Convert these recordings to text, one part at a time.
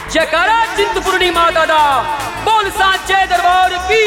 जयकारा चिंतपूर्णी माता दा, बोल सांचे दरबार की।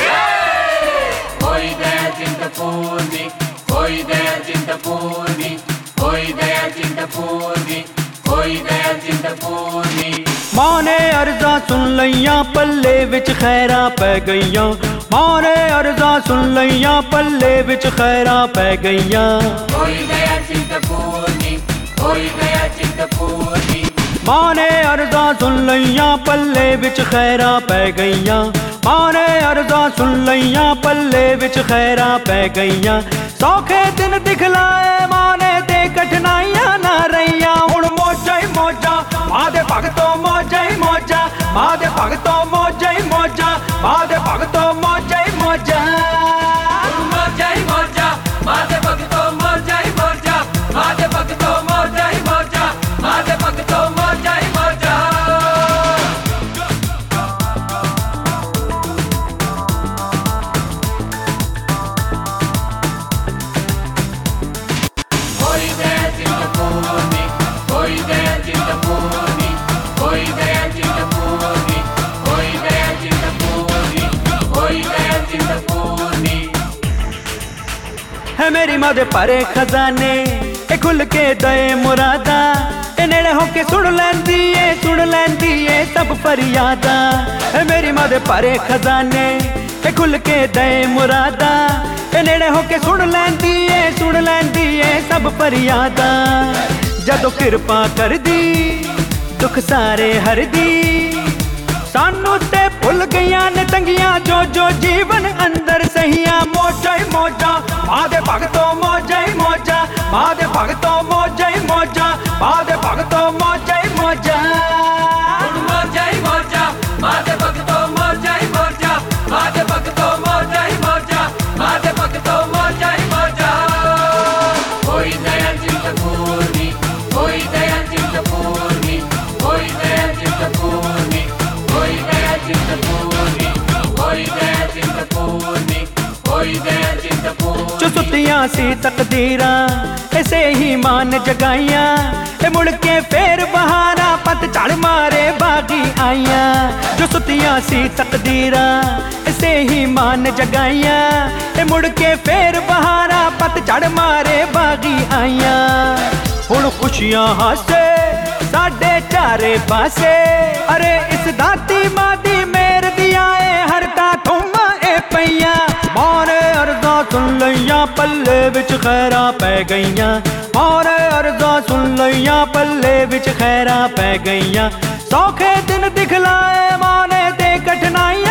होई दया चिंतपूर्णी, होई दया चिंतपूर्णी, होई दया चिंतपूर्णी, होई दया चिंतपूर्णी। मां ने अर्जा सुन लईयां पल्ले विच खैरां पै गईयां, मां ने अर्जा सुन लईयां पल्ले विच खैरां पै गईयां। होई दया चिंतपूर्णी, होई दया चिंतपूर्णी। मां ने अर्जा सुन लईयां पल्ले विच खैरां पै गईयां, मां ने अर्जा सुन लईयां पल्ले विच खैरां पै गईयां। सौखे दिन दिखलाए मां ने ते कठिनाइयां ना रहियां। हुण मौजां ही मौजां मां दे भगतों, मौजां ही मौजां मां दे भगतों, मौजां ही मौजां मां दे भगतों, मौजां ही मौजां। मौजा ही मौजा मां दे भगतों, मौजा ही मौजा मां दे भगतों, मौजा ही मौजा मां दे भगतों, मौजा ही मौजा। होई दया चिंतपूर्णी, होई दया चिंतपूर्णी, होई दया चिंतपूर्णी, होई दया चिंतपूर्णी, होई दया चिंतपूर्णी। है मेरी मां दे भरे खजाने ए खुल के दे मुरादा, ए नेड़े होके सुन लैंदी ए, सुन लैंदी ए सब फरियादा। है मेरी मां दे भरे खजाने ए खुल के दे मुरादा, ए नेड़े होके सुन लैंदी ए, सुन लैंदी ए सब फरियादा। जदों किरपा कर दी दुख सारे हर दी, सानू ते भुल गईयां ने तंगियां जो जो जीवन अंदर सहियां। मौजा ही मौजा मां दे भगतों, मौजा ही मौजा मां दे भगतों, मौजा ही मौजा मां दे भगतों, मौजा ही मौजा। मौजा ही मौजा मां दे भगतों, मौजा ही मौजा मां दे भगतों, मौजा ही मौजा मां दे भगतों, मौजा ही मौजा। होई दया चिंतपूर्णी, होई दया चिंतपूर्णी, होई दया चिंतपूर्णी, होई दया चिंतपूर्णी, होई दया चिंतपूर्णी, होई दया चिंतपूर्णी। जो सुतियां सी तकदीरां ऐसे ही मान जगाइयां, ए मुड़ के फेर बहारा पत झड़ मारे बागी आइयां। जो सुतियां सी तकदीरां ऐसे ही मान जगाइयां, ए मुड़ के फेर बहारा पत झड़ मारे बागी आइयां। हुण खुशियां हासे साडे चारे पासे, अरे इस दाती मां दी मेहर दिया ए हरदा थुम्मा ए पईयां। मां ने अर्जा सुन लईयां पल्ले विच खैरां पै गईयां, मां ने अर्जा सुन लईयां पल्ले विच खैरां पै गईयां। सौखे दिन दिखलाए मां ने ते कठिनाइयां